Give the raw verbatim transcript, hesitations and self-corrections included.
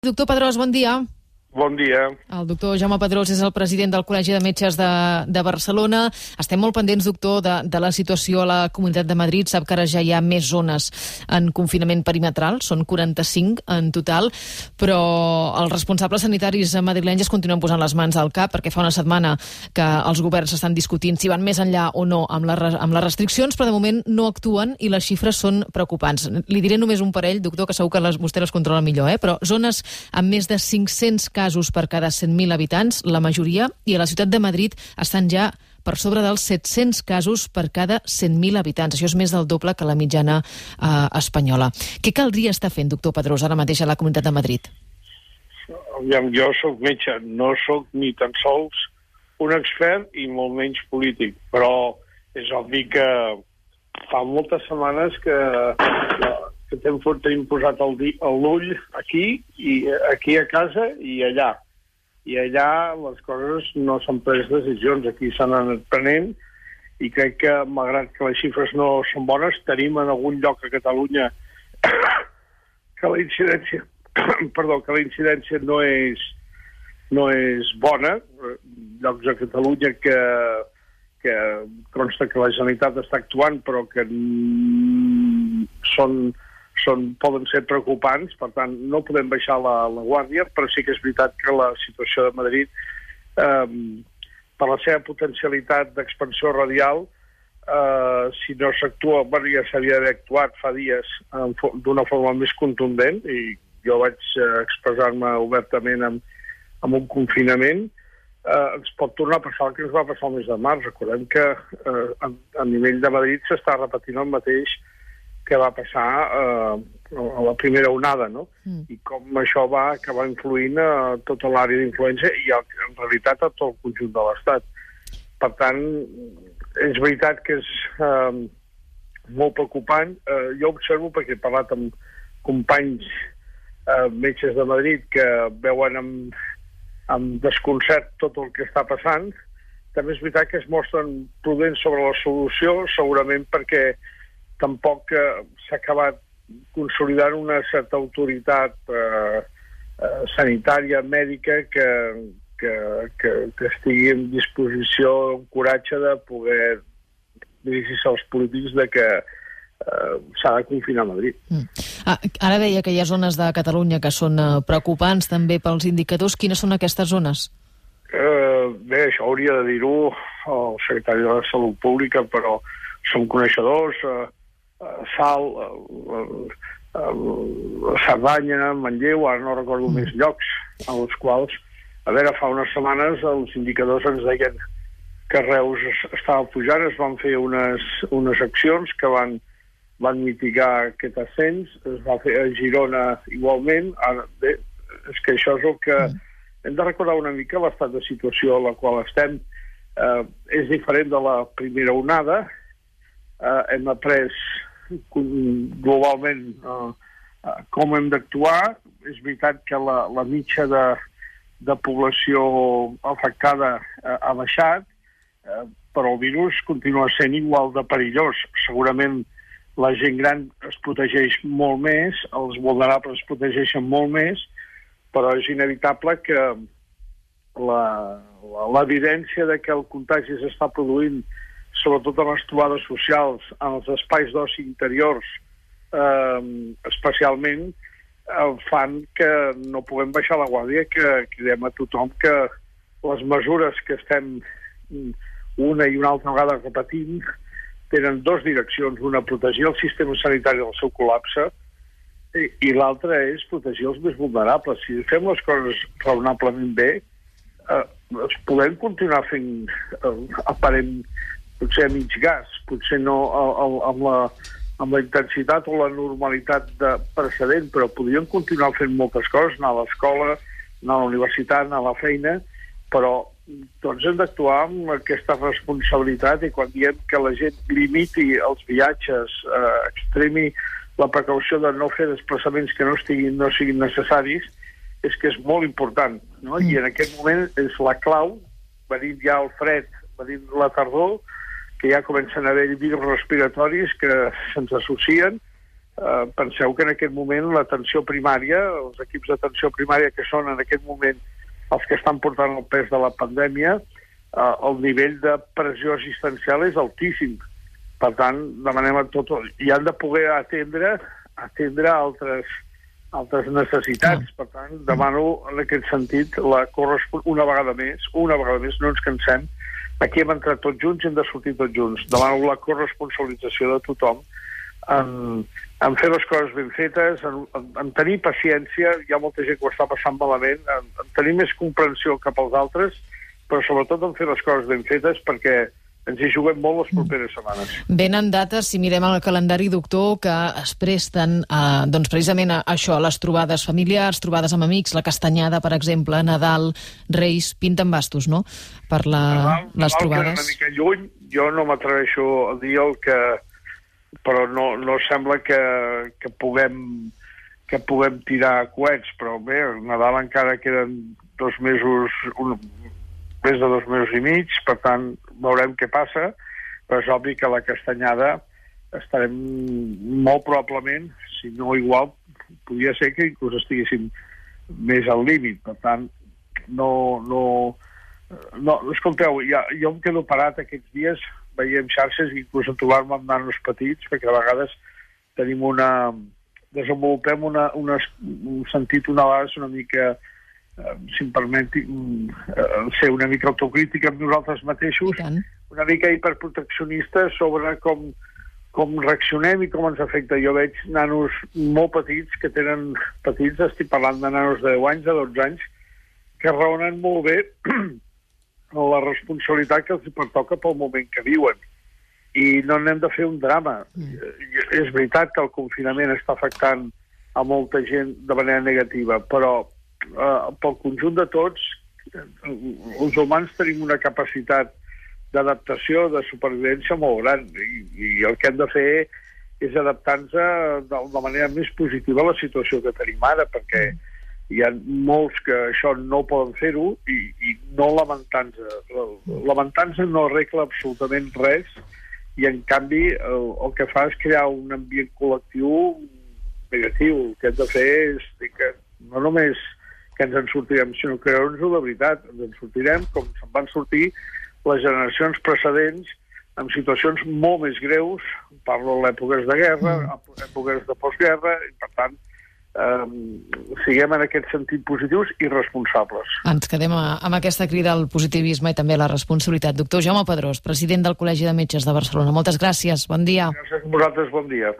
Doctor Pedrós, bon dia. Bon dia. El doctor Jaume Pedrós és el president del Col·legi de Metges de, de Barcelona. Estem molt pendents, doctor, de, de la situació a la Comunitat de Madrid. Sap que ara ja hi ha més zones en confinament perimetral, són quaranta-cinc en total, però els responsables sanitaris madrilenys es continuen posant les mans al cap perquè fa una setmana que els governs estan discutint si van més enllà o no amb, la, amb les restriccions, però de moment no actuen i les xifres són preocupants. Li diré només un parell, doctor, que segur que les, vostè les controla millor, eh? Però zones amb més de cinc-cents casos per cada cent mil habitants, la majoria, i a la ciutat de Madrid estan ja per sobre dels set-cents casos per cada cent mil habitants. Això és més del doble que la mitjana eh, espanyola. Què caldria estar fent, doctor Pedrós, ara mateix a la Comunitat de Madrid? Jo sóc metge, no sóc ni tan sols un expert i molt menys polític, però és obvi que fa moltes setmanes que, que tenim, tenim posat l'ull aquí, i aquí a casa i allà. I allà les coses no s'han pres decisions, aquí s'han anat prenent, i crec que, malgrat que les xifres no són bones, tenim en algun lloc a Catalunya que la incidència, perdó, que la incidència no és, no és bona, llocs a Catalunya que, que consta que la Generalitat està actuant, però que són... Són, poden ser preocupants, per tant, no podem baixar la, la guàrdia, però sí que és veritat que la situació de Madrid, eh, per la seva potencialitat d'expansió radial, eh, si no s'actua, bueno, ja s'havia d'haver actuat fa dies d'una forma més contundent, i jo vaig eh, expressar-me obertament amb, amb un confinament, eh, ens pot tornar a passar el que ens va passar el mes de març. Recordem que eh, a, a nivell de Madrid s'està repetint el mateix que va passar eh, a la primera onada, no? Mm. I com això va acabar influint a tota l'àrea d'influència i en realitat a tot el conjunt de l'Estat. Per tant, és veritat que és eh, molt preocupant. Eh, jo observo, perquè he parlat amb companys eh, metges de Madrid que veuen amb, amb desconcert tot el que està passant. També és veritat que es mostren prudents sobre la solució, segurament perquè tampoc eh, s'ha acabat consolidant una certa autoritat eh, eh, sanitària, mèdica, que, que, que, que estigui en disposició, en coratge de poder dirigir-se als polítics de que eh, s'ha de confinar a Madrid. Mm. Ah, ara deia que hi ha zones de Catalunya que són eh, preocupants també pels indicadors. Quines són aquestes zones? Eh, bé, això hauria de dir-ho el secretari de la Salut Pública, però som coneixedors. Eh, Salt, Cerdanya, Manlleu, ara no recordo mm. més llocs, en els quals, a veure, fa unes setmanes els indicadors ens deien que Reus estava pujant, es van fer unes, unes accions que van, van mitigar aquest ascens, es va fer a Girona igualment. Ara, bé, és que això és el que... Mm. Hem de recordar una mica l'estat de situació en la qual estem. Eh, és diferent de la primera onada. Eh, hem après globalment uh, uh, com hem d'actuar. És veritat que la, la mitja de, de població afectada uh, ha baixat, uh, però el virus continua sent igual de perillós. Segurament la gent gran es protegeix molt més, els vulnerables es protegeixen molt més, però és inevitable que l'evidència de que el contagi s'està produint sobretot en les trobades socials, en els espais d'oci interiors, eh, especialment, eh, fan que no puguem baixar la guàrdia, que cridem a tothom que les mesures que estem una i una altra vegada repetint tenen dues direccions. Una, protegir el sistema sanitari del seu col·lapse, i, i l'altra és protegir els més vulnerables. Si fem les coses raonablement bé, eh, es podem continuar fent eh, aparent potser a mig gas, potser no amb la, amb la intensitat o la normalitat de precedent, però podríem continuar fent moltes coses, anar a l'escola, anar a la universitat, anar a la feina, però tots hem d'actuar amb aquesta responsabilitat, i quan diem que la gent limiti els viatges, eh, extremi la precaució de no fer desplaçaments que no, estiguin, no siguin necessaris, és que és molt important, no? Mm. I en aquest moment és la clau, venint ja el fred, venint la tardor, que ja comencen a haver virus respiratoris que se'ns associen, eh, penseu que en aquest moment l'atenció primària, els equips d'atenció primària que són en aquest moment els que estan portant el pes de la pandèmia, eh, el nivell de pressió assistencial és altíssim. Per tant, demanem a tot... I han de poder atendre, atendre altres, altres necessitats. Per tant, demano en aquest sentit la correspon... una vegada més, una vegada més, no ens cansem. Aquí hem entrat tots junts i hem de sortir tots junts. Demano la corresponsabilització de tothom en, en fer les coses ben fetes, en, en, en tenir paciència, hi ha molta gent que ho està passant malament, en, en tenir més comprensió cap als altres, però sobretot en fer les coses ben fetes perquè ens hi juguem molt les properes setmanes. Venen dates, si mirem el calendari, doctor, que es presten a, doncs precisament a això, a les trobades familiars, trobades amb amics, la castanyada, per exemple, Nadal, Reis, pinten bastos, no?, per la, Nadal, les Nadal trobades. Nadal una mica lluny, jo no m'atreveixo a dir el que... però no, no sembla que, que puguem que puguem tirar coets, però bé, Nadal encara queden dos mesos, un, més de dos mesos i mig, per tant, veurem què passa, però és obvi que la castanyada estarem molt probablement, si no igual, podria ser que inclús estiguéssim més al límit, per tant, no... no, no escolteu, ja, jo em quedo parat aquests dies, veiem xarxes, inclús en trobar-me amb nanos petits, perquè a vegades tenim una... desenvolupem una, una, un sentit una vegada una mica, eh, si em permeti, eh, ser una mica autocrítica amb nosaltres mateixos, una mica hiperproteccionista sobre com, com reaccionem i com ens afecta. Jo veig nanos molt petits que tenen petits, estic parlant de nanos de deu anys, de dotze anys, que raonen molt bé la responsabilitat que els pertoca pel moment que viuen. I no n'hem de fer un drama. Mm. És veritat que el confinament està afectant a molta gent de manera negativa, però eh, pel conjunt de tots, els humans tenim una capacitat d'adaptació, de supervivència molt gran, i, i el que hem de fer és adaptar-nos de la manera més positiva a la situació que tenim ara, perquè hi ha molts que això no poden fer-ho i, i no lamentar-nos. Lamentar-nos no arregla absolutament res i, en canvi, el, el que fa és crear un ambient col·lectiu negatiu. El que hem de fer és dir que no només que ens en sortirem, sinó que creure-nos-ho de veritat. Ens en sortirem com se'n van sortir les generacions precedents en situacions molt més greus. Parlo d'èpoques de guerra, èpoques de postguerra, i, per tant, Um, siguem en aquest sentit positius i responsables. Ens quedem a, amb aquesta crida al positivisme i també a la responsabilitat. Doctor Jaume Pedrós, president del Col·legi de Metges de Barcelona. Moltes gràcies, bon dia. Gràcies a vosaltres, bon dia.